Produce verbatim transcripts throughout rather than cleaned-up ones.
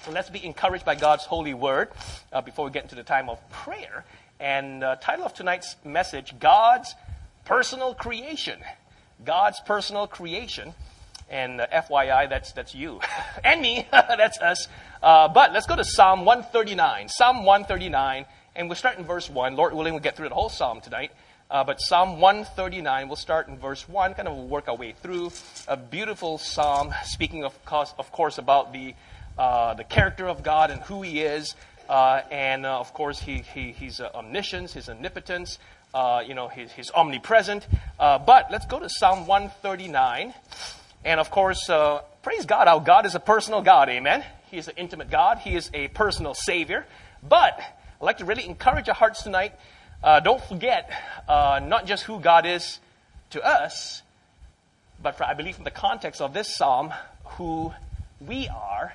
So let's be encouraged by God's holy word uh, before we get into the time of prayer. And uh, title of tonight's message, God's Personal Creation. God's personal creation. And uh, F Y I, that's that's you. and me, that's us. Uh, but let's go to Psalm one thirty-nine. Psalm one thirty-nine, and we'll start in verse one. Lord willing, we'll get through the whole psalm tonight. Uh, but Psalm one thirty-nine, we'll start in verse one, kind of work our way through. A beautiful psalm, speaking of course, of course about the uh, the character of God and who He is. Uh, and uh, of course, he, he He's uh, omniscience, His omnipotence, uh, you know, He's, he's omnipresent. Uh, but let's go to Psalm one thirty-nine. And of course, uh, praise God, our God is a personal God, amen? He is an intimate God. He is a personal Savior. But I'd like to really encourage our hearts tonight. Uh, don't forget uh, not just who God is to us, but for, I believe from the context of this psalm, who we are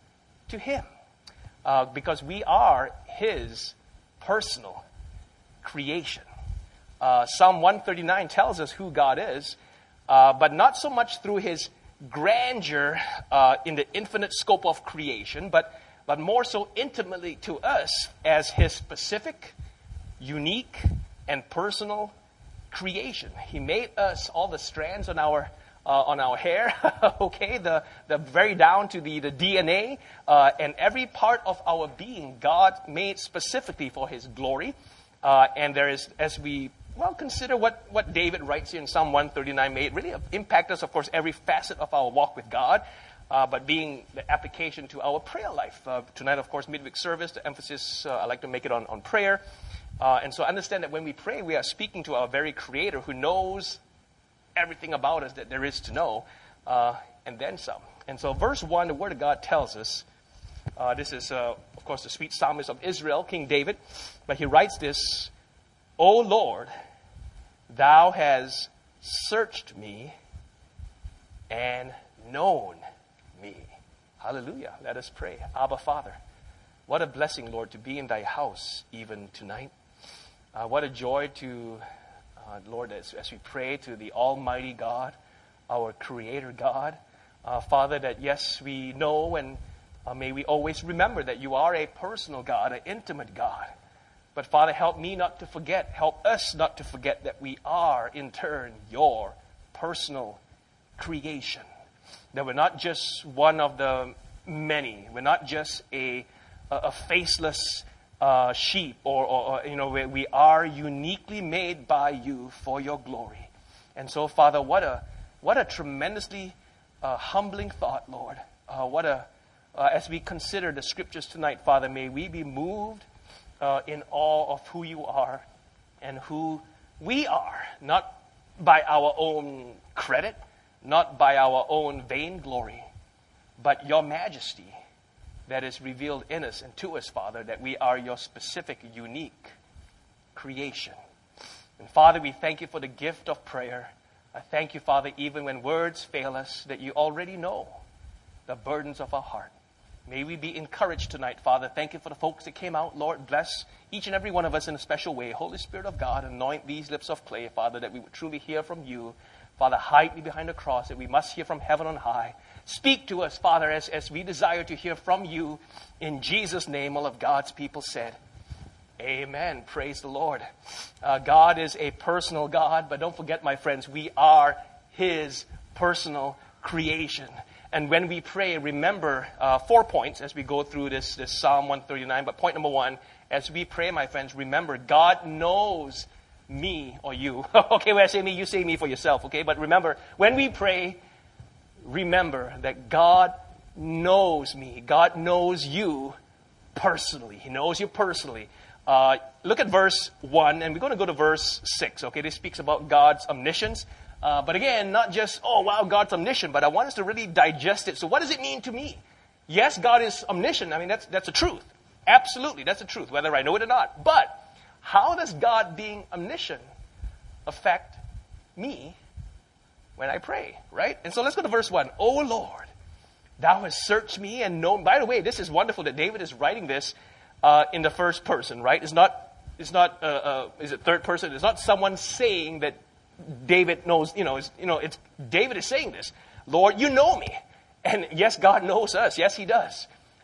to Him. Uh, because we are His personal creation. Uh, Psalm one thirty-nine tells us who God is, uh, but not so much through His grandeur uh, in the infinite scope of creation, but, but more so intimately to us as His specific, unique, and personal creation. He made us, all the strands on our uh, on our hair, okay, the the very down to the, the D N A, uh, and every part of our being, God made specifically for His glory. Uh, and there is, as we well consider what, what David writes here in Psalm one thirty-nine, may it really impact us, of course, every facet of our walk with God. Uh, but being the application to our prayer life. Uh, tonight, of course, midweek service, the emphasis, uh, I like to make it on, on prayer. Uh, and so understand that when we pray, we are speaking to our very Creator who knows everything about us that there is to know, uh, and then some. And so verse one, the Word of God tells us, uh, this is, uh, of course, the sweet psalmist of Israel, King David, but he writes this, O Lord, Thou hast searched me and known me. Hallelujah. Let us pray. Abba, Father, what a blessing, Lord, to be in Thy house even tonight. Uh, what a joy to, uh, Lord, as, as we pray to the Almighty God, our Creator God. Uh, Father, that yes, we know and uh, may we always remember that You are a personal God, an intimate God. But Father, help me not to forget, help us not to forget that we are in turn Your personal creation. That we're not just one of the many. We're not just a, a, a faceless uh, sheep. Or, or, or, you know, we, we are uniquely made by You for Your glory. And so, Father, what a what a tremendously uh, humbling thought, Lord. Uh, what a uh, as we consider the Scriptures tonight, Father, may we be moved uh, in awe of who You are and who we are. Not by our own credit, not by our own vainglory, but Your majesty that is revealed in us and to us, Father, that we are Your specific, unique creation. And Father, we thank You for the gift of prayer. I thank You, Father, even when words fail us, that You already know the burdens of our heart. May we be encouraged tonight, Father. Thank You for the folks that came out. Lord, bless each and every one of us in a special way. Holy Spirit of God, anoint these lips of clay, Father, that we would truly hear from You. Father, hide me behind the cross, that we must hear from heaven on high. Speak to us, Father, as, as we desire to hear from You. In Jesus' name, all of God's people said, amen. Praise the Lord. Uh, God is a personal God, but don't forget, my friends, we are His personal creation. And when we pray, remember uh, four points as we go through this, this Psalm one thirty-nine. But point number one, as we pray, my friends, remember, God knows me or you. Okay, when I say me, you say me for yourself, okay? But remember, when we pray, remember that God knows me. God knows you personally. He knows you personally. Uh, look at verse one, and we're going to go to verse six, okay? This speaks about God's omniscience. Uh, but again, not just, oh, wow, God's omniscient, but I want us to really digest it. So what does it mean to me? Yes, God is omniscient. I mean, that's that's a truth. Absolutely, that's a truth, whether I know it or not. But how does God being omniscient affect me when I pray, right? And so let's go to verse one. O Lord, Thou hast searched me and known. By the way, this is wonderful that David is writing this uh, in the first person, right? It's not, it's not, uh, uh, is it third person? It's not someone saying that David knows, you know, it's, you know, it's David is saying this. Lord, You know me. And yes, God knows us. Yes, He does.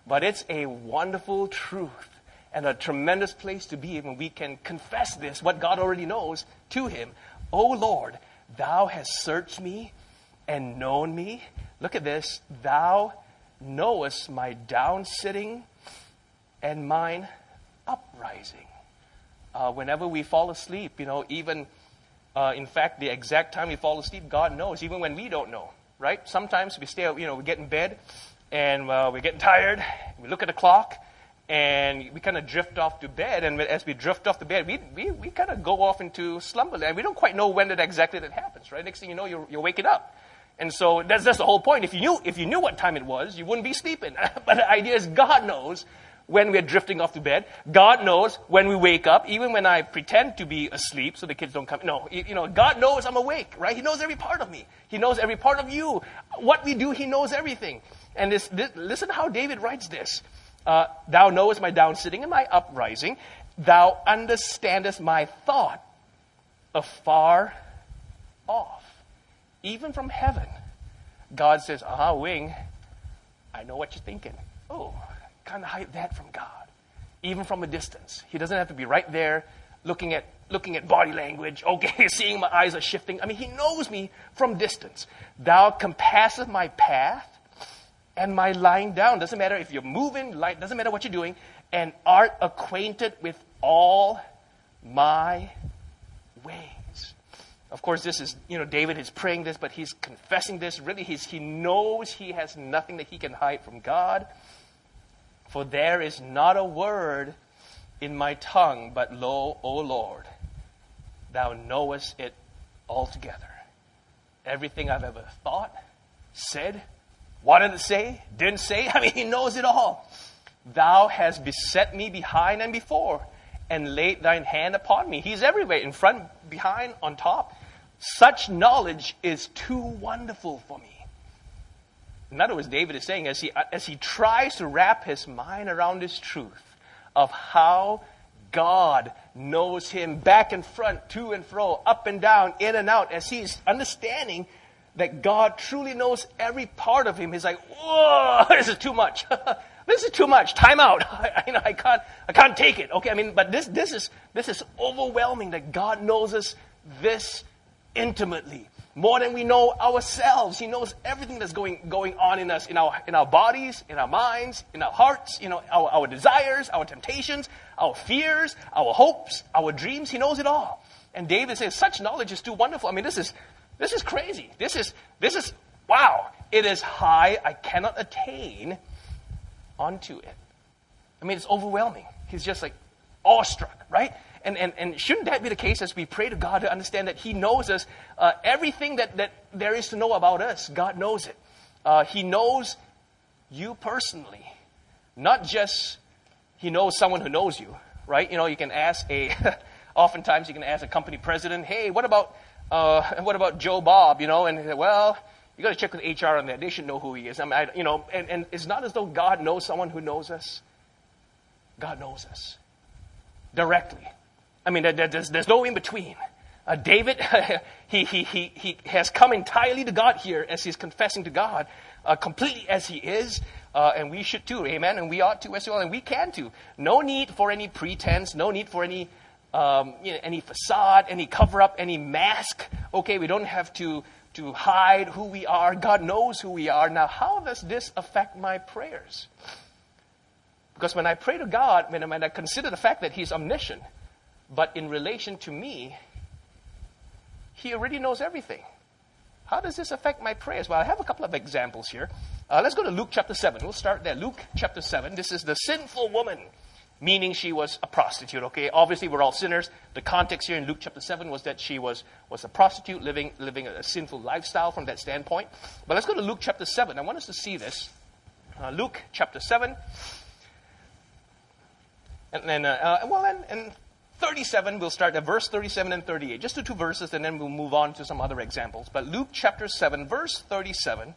But it's a wonderful truth and a tremendous place to be when we can confess this, what God already knows, to him. O Lord, thou hast searched me and known me. Look at this. Thou knowest my down sitting and mine uprising. Uh, whenever we fall asleep, you know, even, uh, in fact, the exact time we fall asleep, God knows, even when we don't know, right? Sometimes we stay, you know, we get in bed and uh, we're getting tired. We look at the clock and we kind of drift off to bed. And as we drift off to bed, we we, we kind of go off into slumberland. We don't quite know when that exactly that happens, right? Next thing you know, you're, you're waking up. And so that's, that's the whole point. If you knew if you knew what time it was, you wouldn't be sleeping. But the idea is God knows when we're drifting off to bed. God knows when we wake up, even when I pretend to be asleep so the kids don't come. No, you, you know, God knows I'm awake, right? He knows every part of me. He knows every part of you. What we do, he knows everything. And this, this, listen how David writes this. Uh, Thou knowest my down sitting and my uprising. Thou understandest my thought afar off. Even from heaven, God says, ah, Wing, I know what you're thinking. Oh, kind of hide that from God. Even from a distance. He doesn't have to be right there looking at looking at body language. Okay, seeing my eyes are shifting. I mean, he knows me from distance. Thou compassest my path and my lying down. Doesn't matter if you're moving, light, doesn't matter what you're doing. And art acquainted with all my ways. Of course, this is, you know, David is praying this, but he's confessing this. Really, he's, he knows he has nothing that he can hide from God. For there is not a word in my tongue, but lo, O Lord, thou knowest it altogether. Everything I've ever thought, said, wanted to say, didn't say, I mean, he knows it all. Thou hast beset me behind and before, and laid thine hand upon me. He's everywhere, in front, behind, on top. Such knowledge is too wonderful for me. In other words, David is saying, as he, as he tries to wrap his mind around this truth of how God knows him back and front, to and fro, up and down, in and out, as he's understanding that God truly knows every part of him, he's like, whoa, this is too much. This is too much. Time out. I, you know, I can't, I can't take it. Okay, I mean, but this, this is, this is overwhelming that God knows us this intimately, more than we know ourselves. He knows everything that's going, going on in us, in our, in our bodies, in our minds, in our hearts, you know, our, our desires, our temptations, our fears, our hopes, our dreams. He knows it all. And David says, such knowledge is too wonderful. I mean, this is, this is crazy. This is, this is, wow. It is high. I cannot attain onto it. I mean, it's overwhelming. He's just like awestruck, right? And, and, and shouldn't that be the case as we pray to God to understand that he knows us, uh, everything that, that there is to know about us, God knows it. Uh, he knows you personally, not just he knows someone who knows you, right? You know, you can ask a, oftentimes you can ask a company president, hey, what about, uh, what about Joe Bob, you know, and well, you got to check with H R on that. They should know who he is. I mean, I, you know, and, and it's not as though God knows someone who knows us. God knows us directly. I mean, there's, there's no in between. Uh, David, he, he, he, he has come entirely to God here as he's confessing to God, uh, completely as he is, uh, and we should too, amen, and we ought to as well, and we can too. No need for any pretense, no need for any, um, you know, any facade, any cover-up, any mask. Okay, we don't have to, to hide who we are. God knows who we are. Now, how does this affect my prayers? Because when I pray to God, when, when I consider the fact that he's omniscient, but in relation to me, he already knows everything. How does this affect my prayers? Well, I have a couple of examples here. Uh, let's go to Luke chapter seven. We'll start there. Luke chapter seven. This is the sinful woman, meaning she was a prostitute. Okay, obviously we're all sinners. The context here in Luke chapter seven was that she was, was a prostitute living, living a sinful lifestyle from that standpoint. But let's go to Luke chapter seven. I want us to see this. Uh, Luke chapter seven. And then, uh, uh, well, and, and thirty-seven, we'll start at verse thirty-seven and thirty-eight. Just the two verses, and then we'll move on to some other examples. But Luke chapter seven, verse thirty-seven.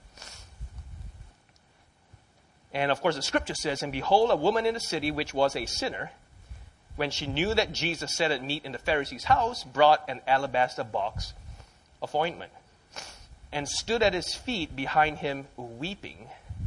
And of course, the scripture says, and behold, a woman in the city which was a sinner, when she knew that Jesus sat at meat in the Pharisee's house, brought an alabaster box of ointment, and stood at his feet behind him weeping,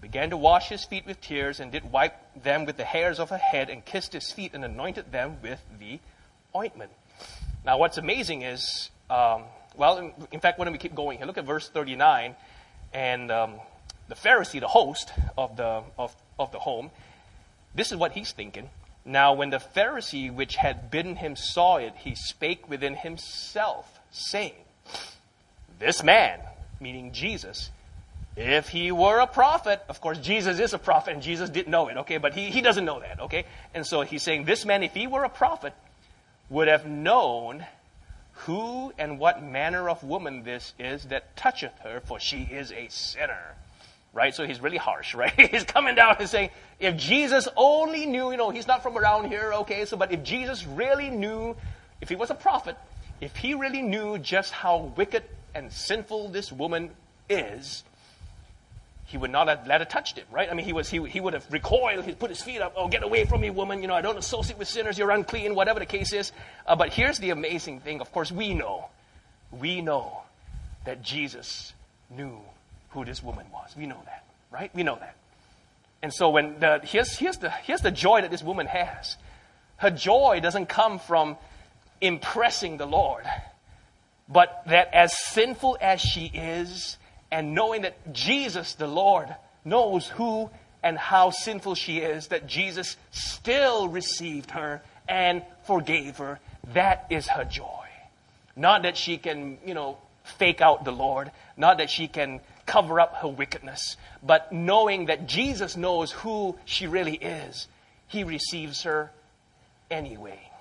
began to wash his feet with tears, and did wipe them with the hairs of her head, and kissed his feet, and anointed them with the ointment. Now, what's amazing is, um, well, in, in fact, when we keep going here, look at verse thirty-nine, and um, the Pharisee, the host of the of, of the home, this is what he's thinking. Now, when the Pharisee which had bidden him saw it, he spake within himself, saying, this man, meaning Jesus, if he were a prophet, of course, Jesus is a prophet, and Jesus didn't know it, okay? But he, he doesn't know that, okay? And so he's saying, this man, if he were a prophet, would have known who and what manner of woman this is that toucheth her, for she is a sinner. Right? So he's really harsh, right? He's coming down and saying, if Jesus only knew, you know, he's not from around here, okay? So, but if Jesus really knew, if he was a prophet, if he really knew just how wicked and sinful this woman is, he would not have let her touch him, right? I mean, he was he he would have recoiled. He'd put his feet up. Oh, get away from me, woman. You know, I don't associate with sinners. You're unclean, whatever the case is. Uh, but here's the amazing thing. Of course, we know, we know that Jesus knew who this woman was. We know that, right? We know that. And so when the here's here's the here's the joy that this woman has. Her joy doesn't come from impressing the Lord, but that as sinful as she is, and knowing that Jesus, the Lord, knows who and how sinful she is, that Jesus still received her and forgave her, that is her joy. Not that she can, you know, fake out the Lord, not that she can cover up her wickedness, but knowing that Jesus knows who she really is, he receives her anyway.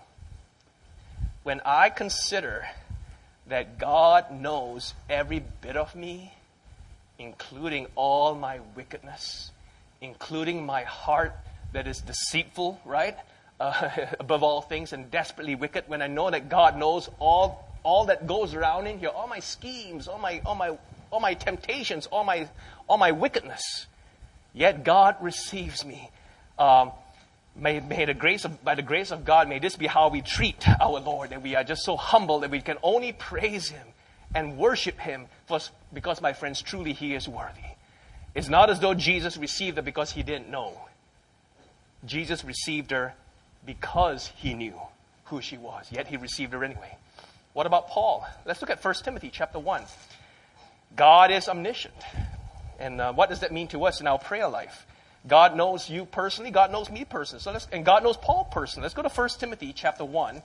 When I consider that God knows every bit of me, including all my wickedness, including my heart that is deceitful, right? Uh, above all things and desperately wicked. When I know that God knows all all that goes around in here, all my schemes, all my all my all my temptations, all my all my wickedness, yet God receives me. Um, may, may the grace of by the grace of God, may this be how we treat our Lord, that we are just so humble that we can only praise Him and worship Him for, because, my friends, truly He is worthy. It's not as though Jesus received her because He didn't know. Jesus received her because He knew who she was, yet He received her anyway. What about Paul? Let's look at First Timothy chapter one. God is omniscient. And uh, what does that mean to us in our prayer life? God knows you personally. God knows me personally. So let's, and God knows Paul personally. Let's go to First Timothy chapter one.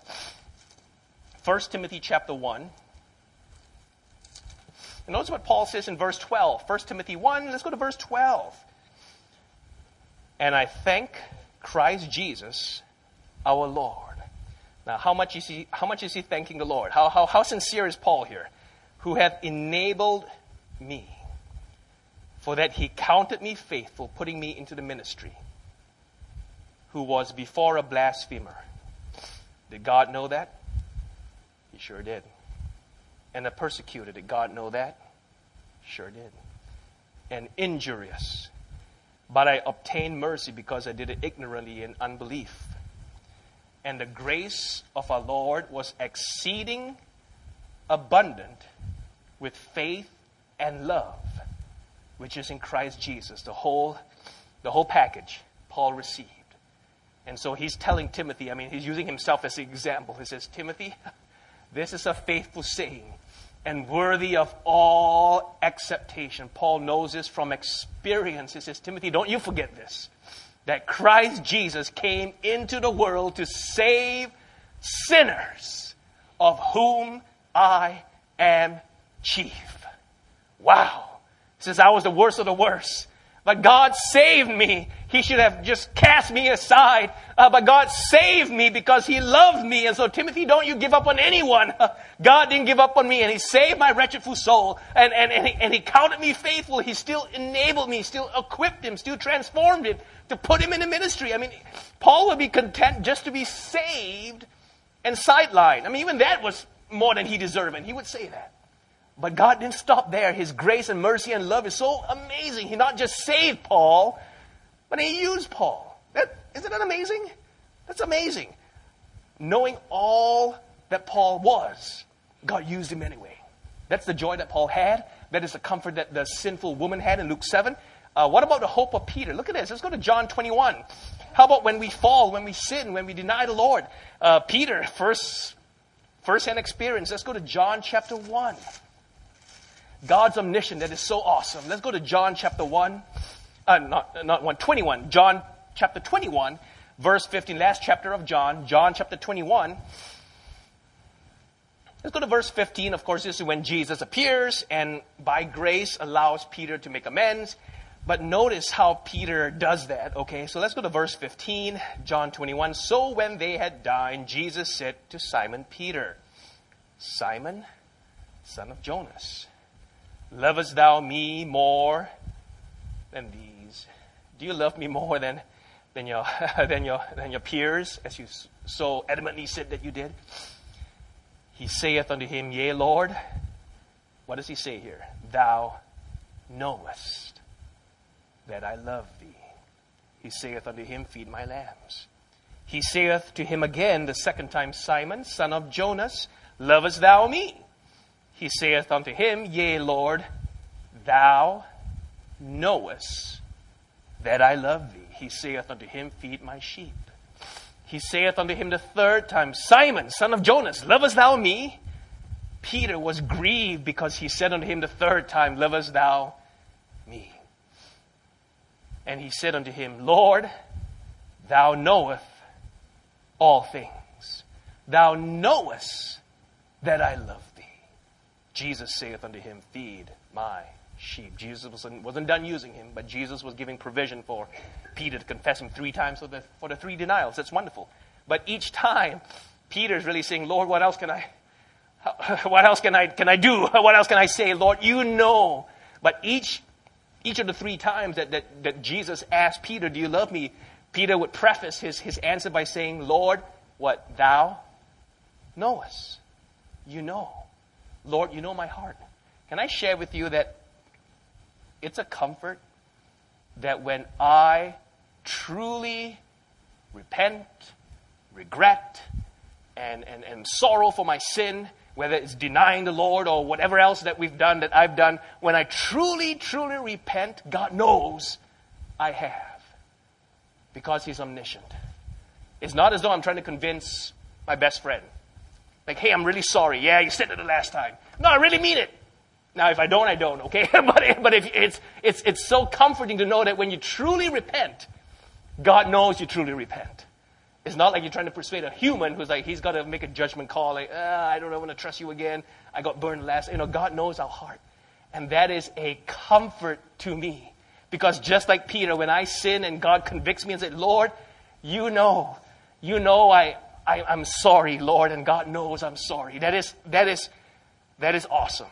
First Timothy chapter one. And notice what Paul says in verse twelve. First Timothy one, let's go to verse twelve. And I thank Christ Jesus, our Lord. Now, how much is he, how much is he thanking the Lord? How, how, how sincere is Paul here? Who hath enabled me, for that he counted me faithful, putting me into the ministry, who was before a blasphemer. Did God know that? He sure did. And a persecutor, did God know that? Sure did. And injurious. But I obtained mercy because I did it ignorantly in unbelief. And the grace of our Lord was exceeding abundant with faith and love, which is in Christ Jesus. The whole, the whole package Paul received. And so he's telling Timothy, I mean, he's using himself as an example. He says, Timothy, this is a faithful saying and worthy of all acceptation. Paul knows this from experience. He says, Timothy, don't you forget this, that Christ Jesus came into the world to save sinners, of whom I am chief. Wow. He says, I was the worst of the worst. But God saved me. He should have just cast me aside. Uh, but God saved me because He loved me. And so, Timothy, don't you give up on anyone. God didn't give up on me. And He saved my wretched soul. And, and, and, he, and He counted me faithful. He still enabled me, still equipped him, still transformed him to put him in the ministry. I mean, Paul would be content just to be saved and sidelined. I mean, even that was more than he deserved. And he would say that. But God didn't stop there. His grace and mercy and love is so amazing. He not just saved Paul, but He used Paul. That, isn't that amazing? That's amazing. Knowing all that Paul was, God used him anyway. That's the joy that Paul had. That is the comfort that the sinful woman had in Luke seven. Uh, what about the hope of Peter? Look at this. Let's go to John twenty-one. How about when we fall, when we sin, when we deny the Lord? Uh, Peter, first, first-hand experience. Let's go to John chapter one. God's omniscience, that is so awesome. Let's go to John chapter one. Uh, not, not one, twenty-one. John chapter twenty-one, verse fifteen. Last chapter of John. John chapter twenty-one. Let's go to verse fifteen. Of course, this is when Jesus appears and by grace allows Peter to make amends. But notice how Peter does that, okay? So let's go to verse fifteen, John twenty-one. So when they had dined, Jesus said to Simon Peter, Simon, son of Jonas, lovest thou me more than these? Do you love me more than, than, your, than, your, than your peers, as you so adamantly said that you did? He saith unto him, Yea, Lord. What does he say here? Thou knowest that I love thee. He saith unto him, Feed my lambs. He saith to him again the second time, Simon, son of Jonas, lovest thou me? He saith unto him, Yea, Lord, thou knowest that I love thee. He saith unto him, Feed my sheep. He saith unto him the third time, Simon, son of Jonas, lovest thou me? Peter was grieved because he said unto him the third time, Lovest thou me? And he said unto him, Lord, thou knowest all things. Thou knowest that I love thee. Jesus saith unto him, Feed my sheep. Jesus wasn't, wasn't done using him, but Jesus was giving provision for Peter to confess him three times for the, for the three denials. That's wonderful. But each time, Peter's really saying, Lord, what else can I, what else can I, can I do? What else can I say? Lord, you know. But each Each of the three times that, that, that Jesus asked Peter, do you love me? Peter would preface his, his answer by saying, Lord, what? Thou knowest. You know. Lord, you know my heart. Can I share with you that it's a comfort that when I truly repent, regret, and, and, and sorrow for my sin, whether it's denying the Lord or whatever else that we've done, that I've done, when I truly, truly repent, God knows I have. Because He's omniscient. It's not as though I'm trying to convince my best friend. Like, hey, I'm really sorry. Yeah, you said it the last time. No, I really mean it. Now, if I don't, I don't, okay? but but if it's, it's, it's so comforting to know that when you truly repent, God knows you truly repent. It's not like you're trying to persuade a human who's like, he's got to make a judgment call. Like, ah, I don't know, I want to trust you again. I got burned last. You know, God knows our heart. And that is a comfort to me. Because just like Peter, when I sin and God convicts me and says, Lord, you know, you know I, I, I'm sorry, Lord, and God knows I'm sorry. That is, that is, that is awesome.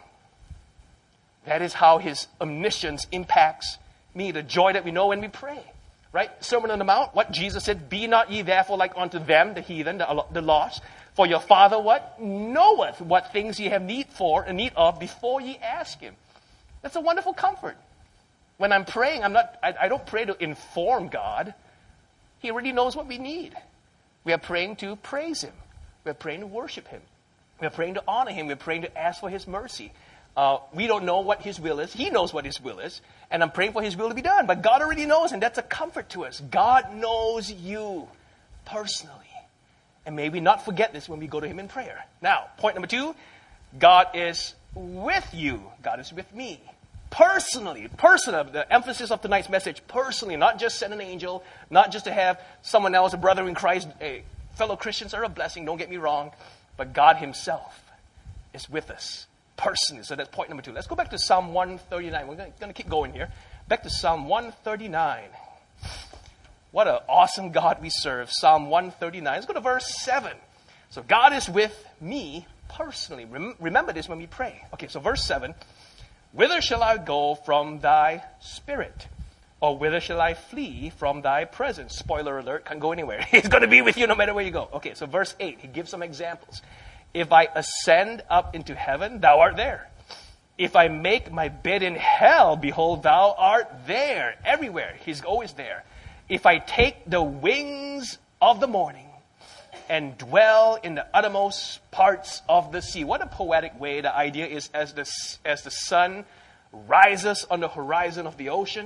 That is how His omniscience impacts me. The joy that we know when we pray. Right? Sermon on the Mount, what Jesus said, Be not ye therefore like unto them, the heathen, the, the lost. For your Father what? Knoweth what things ye have need for, and need of, before ye ask Him. That's a wonderful comfort. When I'm praying, I'm not, I, I don't pray to inform God. He already knows what we need. We are praying to praise Him. We are praying to worship Him. We are praying to honor Him. We are praying to ask for His mercy. Uh, we don't know what His will is. He knows what His will is. And I'm praying for His will to be done. But God already knows, and that's a comfort to us. God knows you personally. And may we not forget this when we go to Him in prayer. Now, point number two, God is with you. God is with me. Personally. Personal. The emphasis of tonight's message, personally. Not just send an angel. Not just to have someone else, a brother in Christ. Hey, fellow Christians are a blessing, don't get me wrong. But God Himself is with us. Personally. So that's point number two. Let's go back to Psalm one thirty-nine. We're going to keep going here. Back to Psalm one thirty-nine. What an awesome God we serve. Psalm one thirty-nine. Let's go to verse seven. So God is with me personally. Rem- remember this when we pray. Okay, so verse seven. Whither shall I go from thy spirit? Or whither shall I flee from thy presence? Spoiler alert, can't go anywhere. He's going to be with you no matter where you go. Okay, so verse eight, he gives some examples. If I ascend up into heaven, thou art there. If I make my bed in hell, behold, thou art there. Everywhere. He's always there. If I take the wings of the morning and dwell in the uttermost parts of the sea. What a poetic way. The idea is as the, as the sun rises on the horizon of the ocean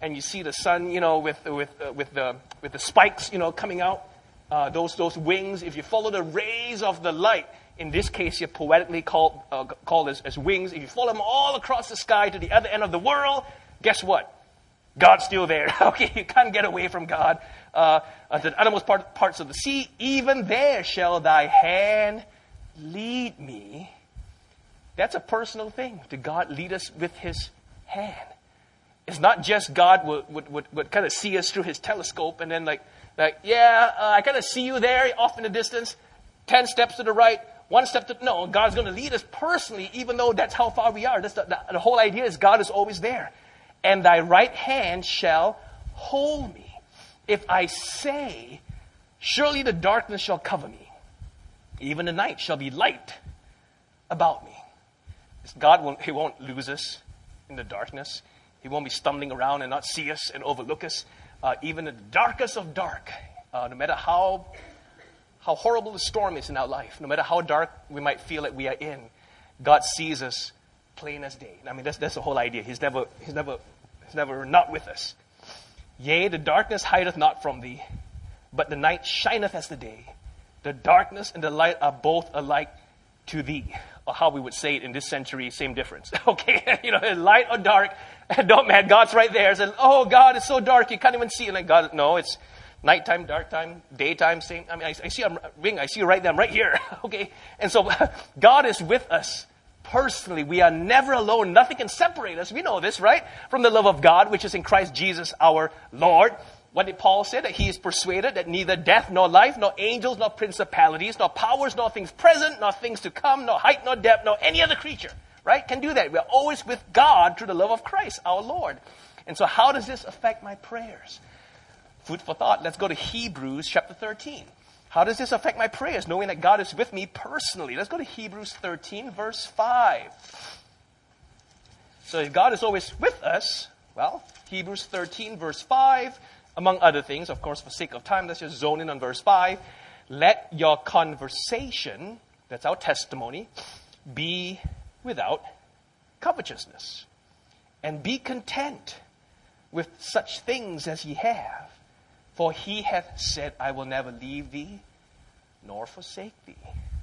and you see the sun, you know, with with uh, with the with the spikes, you know, coming out, uh, those those wings. If you follow the rays of the light, in this case, you're poetically called uh, called as, as wings. If you follow them all across the sky to the other end of the world, guess what? God's still there. Okay, you can't get away from God. Uh, uh, the uttermost part, parts of the sea, even there shall thy hand lead me. That's a personal thing. To God lead us with his hand. It's not just God would, would, would, would kind of see us through his telescope and then like, like yeah, uh, I kind of see you there off in the distance, ten steps to the right, one step to... No, God's going to lead us personally, even though that's how far we are. That's the, the, the whole idea is God is always there. And thy right hand shall hold me. If I say, surely the darkness shall cover me, even the night shall be light about me. God won't, he won't lose us in the darkness. He won't be stumbling around and not see us and overlook us. Uh, even in the darkest of dark, uh, no matter how, how horrible the storm is in our life, no matter how dark we might feel that we are in, God sees us plain as day. I mean, that's, that's the whole idea. He's never, he's never, he's never not with us. Yea, the darkness hideth not from thee, but the night shineth as the day. The darkness and the light are both alike to thee. Or how we would say it in this century, same difference. Okay, you know, light or dark, don't man, God's right there. So, oh, God, it's so dark, you can't even see it. Like God, no, it's nighttime, dark time, daytime, same. I mean, I, I see I'm ring, I see you right there, I'm right here. Okay, and so God is with us. Personally, we are never alone. Nothing can separate us. We know this, right? From the love of God, which is in Christ Jesus our Lord. What did Paul say? That he is persuaded that neither death, nor life, nor angels, nor principalities, nor powers, nor things present, nor things to come, nor height, nor depth, nor any other creature, right, can do that. We are always with God through the love of Christ our Lord. And so how does this affect my prayers? Food for thought. Let's go to Hebrews chapter thirteen. How does this affect my prayers, knowing that God is with me personally? Let's go to Hebrews thirteen, verse five. So if God is always with us, well, Hebrews thirteen, verse five, among other things, of course, for sake of time, let's just zone in on verse five. Let your conversation, that's our testimony, be without covetousness. And be content with such things as ye have. For he hath said, I will never leave thee, nor forsake thee.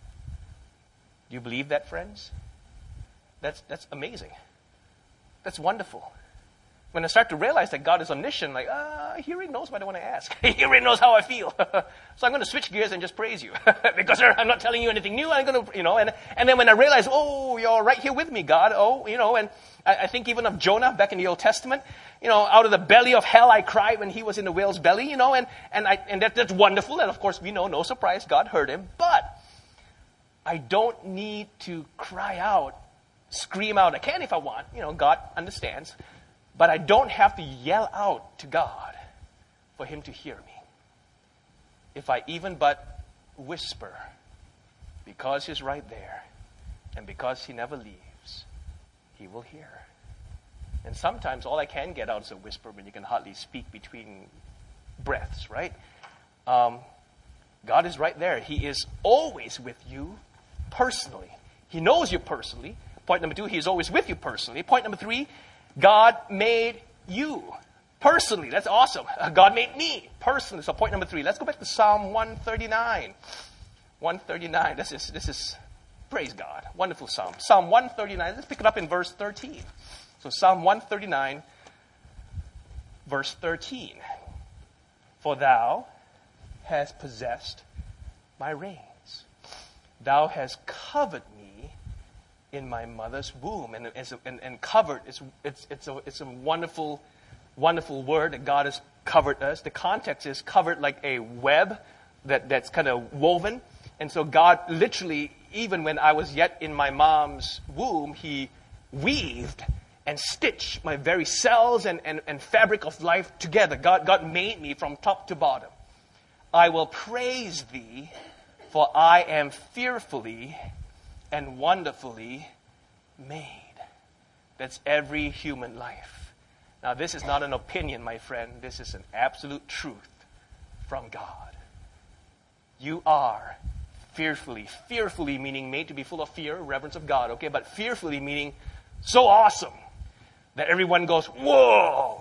Do you believe that, friends? That's, that's amazing. That's wonderful. When I start to realize that God is omniscient, like, ah, he already knows what I want to ask. He already knows how I feel. So I'm going to switch gears and just praise you. Because I'm not telling you anything new. I'm going to, you know, and, and then when I realize, oh, you're right here with me, God. Oh, you know, and I, I think even of Jonah back in the Old Testament, you know, out of the belly of hell I cried when he was in the whale's belly, you know, and, and, I, and that, that's wonderful. And of course, we know, no surprise, God heard him. But I don't need to cry out, scream out. I can if I want. You know, God understands. But I don't have to yell out to God for him to hear me. If I even but whisper, because he's right there, and because he never leaves, he will hear. And sometimes all I can get out is a whisper when you can hardly speak between breaths, right? Um, God is right there. He is always with you personally. He knows you personally. Point number two, he is always with you personally. Point number three, God made you personally. That's awesome. God made me personally. So point number three. Let's go back to Psalm one thirty-nine. one thirty-nine. This is, this is, praise God. Wonderful Psalm. Psalm one thirty-nine. Let's pick it up in verse thirteen. So Psalm one thirty-nine, verse thirteen. For thou hast possessed my reins. Thou hast covered me in my mother's womb. And, and, and covered, it's, it's, it's, a, it's a wonderful, wonderful word that God has covered us. The context is covered like a web that, that's kind of woven. And so God literally, even when I was yet in my mom's womb, he weaved and stitched my very cells and, and, and fabric of life together. God, God made me from top to bottom. I will praise thee, for I am fearfully and wonderfully made. That's every human life. Now, this is not an opinion, my friend. This is an absolute truth from God. You are fearfully, fearfully meaning made to be full of fear, reverence of God, okay? But fearfully meaning so awesome that everyone goes, whoa,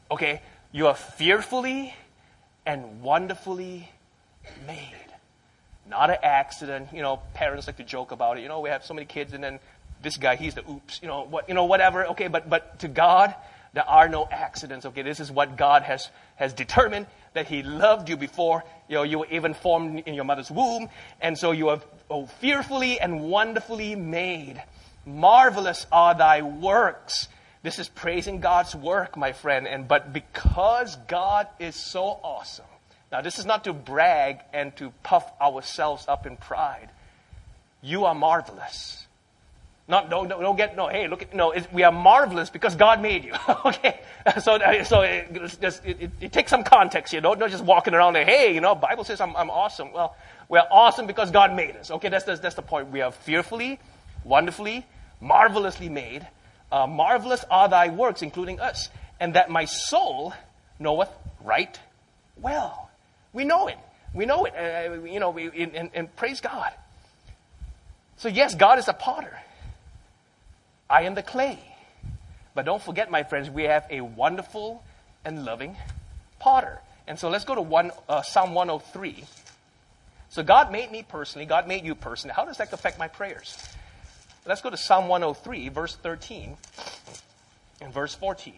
Okay? You are fearfully and wonderfully made. Not an accident. You know, parents like to joke about it. You know, we have so many kids, and then this guy, he's the oops. You know, what? You know, whatever. Okay, but but to God, there are no accidents. Okay, this is what God has has determined, that He loved you before you know you were even formed in your mother's womb, and so you are oh, fearfully and wonderfully made. Marvelous are thy works. This is praising God's work, my friend. And but because God is so awesome. Now, this is not to brag and to puff ourselves up in pride. You are marvelous. Not, don't, don't, don't get, no, hey, look at, no, it, we are marvelous because God made you. Okay? So, so it, just, it, it, it takes some context here. Don't, don't just walking around there, hey, you know, Bible says I'm, I'm awesome. Well, we're awesome because God made us. Okay, that's, that's, that's the point. We are fearfully, wonderfully, marvelously made. Uh, marvelous are thy works, including us. And that my soul knoweth right well. We know it. We know it. Uh, you know, we, and, and praise God. So yes, God is a potter. I am the clay. But don't forget, my friends, we have a wonderful and loving potter. And so let's go to one, uh, Psalm one oh three. So God made me personally. God made you personally. How does that affect my prayers? Let's go to Psalm one oh three, verse thirteen and verse fourteen.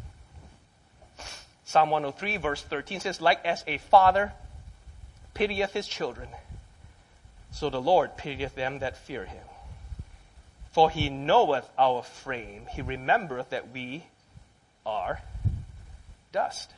Psalm one oh three, verse thirteen says, like as a father pitieth his children, so the Lord pitieth them that fear him. For he knoweth our frame. He remembereth that we are dust.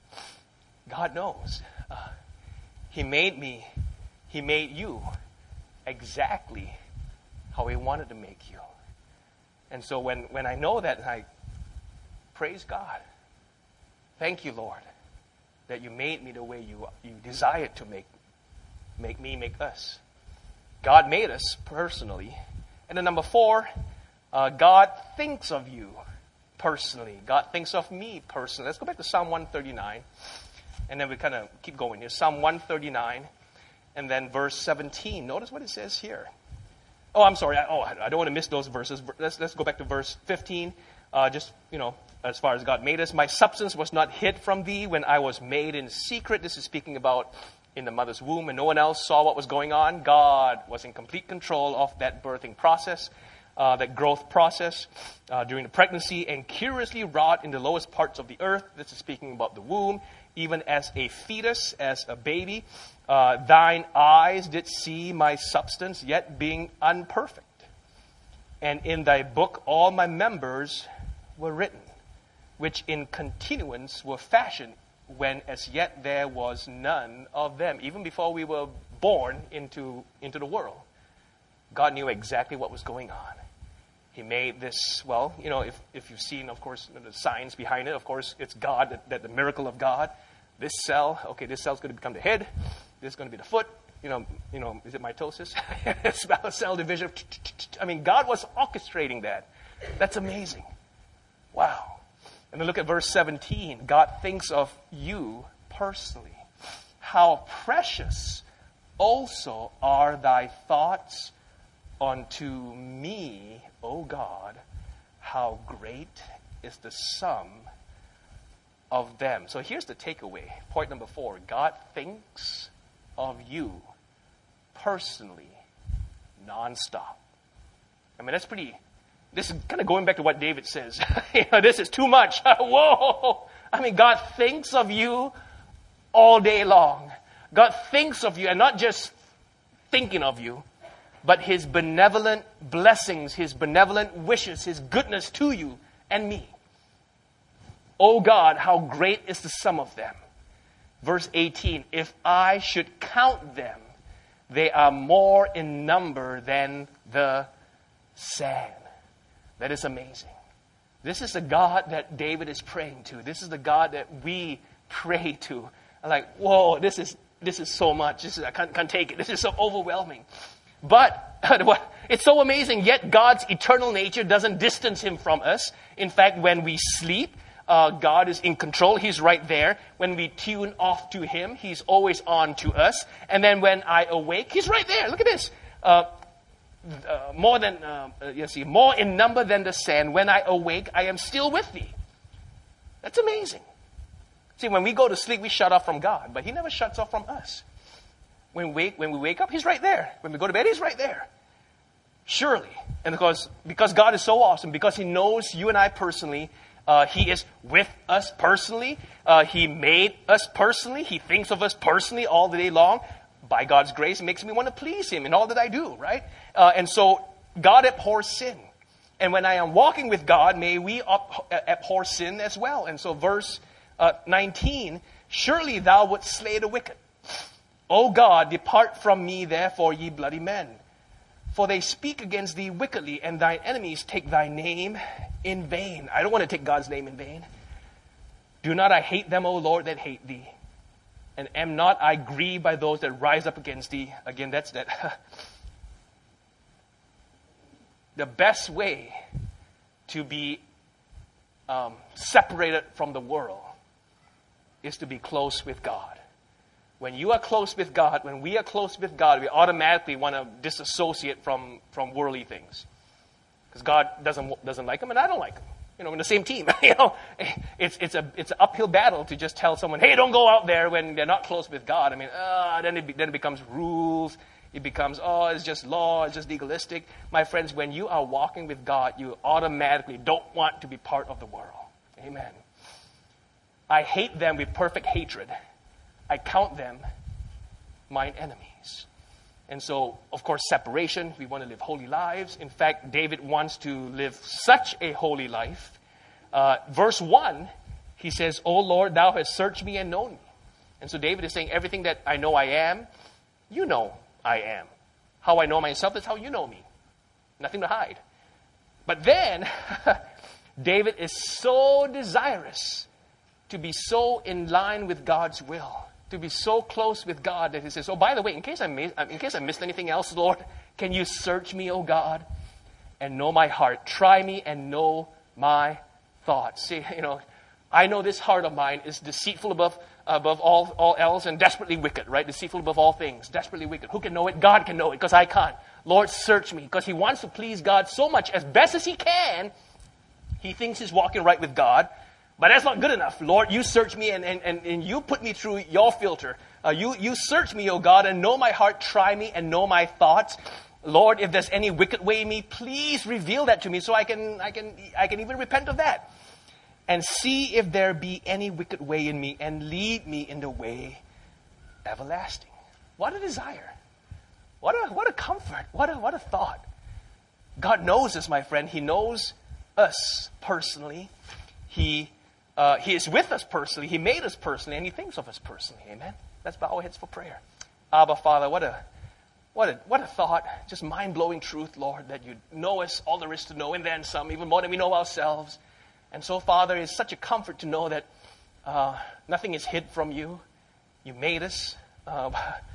God knows. Uh, he made me. He made you exactly how He wanted to make you. And so when, when I know that, I praise God. Thank you, Lord, that you made me the way you, you desired to make, make me, make us. God made us personally. And then number four, uh, God thinks of you personally. God thinks of me personally. Let's go back to Psalm one thirty-nine. And then we kind of keep going here. Psalm one thirty-nine and then verse seventeen. Notice what it says here. Oh, I'm sorry. I, oh, I don't want to miss those verses. Let's, let's go back to verse fifteen. Uh, just, you know, as far as God made us. My substance was not hid from thee when I was made in secret. This is speaking about in the mother's womb, and no one else saw what was going on. God was in complete control of that birthing process, uh, that growth process uh, during the pregnancy, and curiously wrought in the lowest parts of the earth. This is speaking about the womb. Even as a fetus, as a baby, uh, thine eyes did see my substance, yet being unperfect. And in thy book all my members were written, which in continuance were fashioned, when as yet there was none of them. Even before we were born into, into the world, God knew exactly what was going on. He made this, well, you know, if, if you've seen, of course, the science behind it, of course, it's God, that, that the miracle of God. This cell, okay, this cell's going to become the head. This is going to be the foot. You know, you know, is it mitosis? Cell division. I mean, God was orchestrating that. That's amazing. Wow. And then look at verse seventeen. God thinks of you personally. How precious also are thy thoughts unto me, O God. How great is the sum of them. So here's the takeaway. Point number four. God thinks of you personally, nonstop. I mean, that's pretty... This is kind of going back to what David says. You know, this is too much. Whoa! I mean, God thinks of you all day long. God thinks of you, and not just thinking of you, but His benevolent blessings, His benevolent wishes, His goodness to you and me. Oh God, how great is the sum of them. Verse eighteen, if I should count them, they are more in number than the sand. That is amazing. This is the God that David is praying to. This is the God that we pray to. I'm like, whoa, this is this is so much. This is, I can't, can't take it. This is so overwhelming. But it's so amazing. Yet God's eternal nature doesn't distance Him from us. In fact, when we sleep, uh, God is in control. He's right there. When we tune off to Him, He's always on to us. And then when I awake, He's right there. Look at this. Uh, Uh, more than, uh, you see, more in number than the sand. When I awake, I am still with thee. That's amazing. See, when we go to sleep, we shut off from God, but he never shuts off from us. When we wake, when we wake up, he's right there. When we go to bed, he's right there. Surely. And because, because God is so awesome, because he knows you and I personally, uh, he is with us personally. Uh, he made us personally. He thinks of us personally all the day long. By God's grace, it makes me want to please him in all that I do, right? Uh, and so God abhors sin. And when I am walking with God, may we up, abhor sin as well. And so verse uh, nineteen, surely thou wouldst slay the wicked. O God, depart from me, therefore, ye bloody men. For they speak against thee wickedly, and thine enemies take thy name in vain. I don't want to take God's name in vain. Do not I hate them, O Lord, that hate thee? And am not I grieved by those that rise up against thee? Again, that's that. The best way to be um, separated from the world is to be close with God. When you are close with God, when we are close with God, we automatically want to disassociate from, from worldly things. Because God doesn't doesn't like them, and I don't like them. You know, in the same team. you know, it's it's a it's an uphill battle to just tell someone, hey, don't go out there when they're not close with God. I mean, uh, then it be, then it becomes rules. It becomes, oh, it's just law, it's just legalistic. My friends, when you are walking with God, you automatically don't want to be part of the world. Amen. I hate them with perfect hatred. I count them mine enemies. And so, of course, separation. We want to live holy lives. In fact, David wants to live such a holy life. Uh, verse one, he says, O Lord, thou hast searched me and known me. And so David is saying, everything that I know I am, you know I am. How I know myself is how you know me. Nothing to hide. But then, David is so desirous to be so in line with God's will, to be so close with God that he says, oh, by the way, in case I miss, in case I missed anything else, Lord, can you search me, O God, and know my heart? Try me and know my thoughts. See, you know, I know this heart of mine is deceitful above above all, all else and desperately wicked, right? Deceitful above all things, desperately wicked. Who can know it? God can know it, because I can't. Lord, search me, because he wants to please God so much, as best as he can. He thinks he's walking right with God. But that's not good enough. Lord, you search me and, and, and, and you put me through your filter. Uh, you, you search me, O God, and know my heart. Try me and know my thoughts. Lord, if there's any wicked way in me, please reveal that to me so I can, I can, I can even repent of that. And see if there be any wicked way in me, and lead me in the way everlasting. What a desire. What a, what a comfort. What a, what a thought. God knows us, my friend. He knows us personally. He Uh, he is with us personally. He made us personally, and he thinks of us personally. Amen. Let's bow our heads for prayer. Abba, Father, what a, what a, what a thought. Just mind-blowing truth, Lord, that you know us all there is to know, and then some, even more than we know ourselves. And so, Father, it's such a comfort to know that uh, nothing is hid from you. You made us. Uh,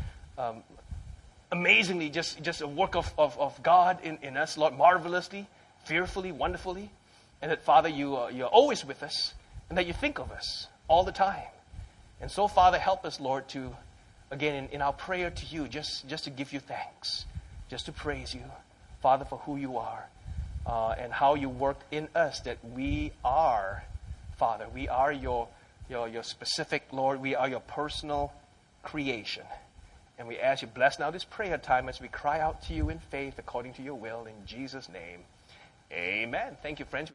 um, amazingly, just, just a work of, of, of God in, in us, Lord, marvelously, fearfully, wonderfully. And that, Father, you, uh, you're always with us. And that you think of us all the time. And so, Father, help us, Lord, to, again, in, in our prayer to you, just, just to give you thanks. Just to praise you, Father, for who you are. Uh, and how you work in us, that we are, Father, we are your, your, your specific, Lord, we are your personal creation. And we ask you, bless now this prayer time as we cry out to you in faith according to your will. In Jesus' name, amen. Thank you, friends.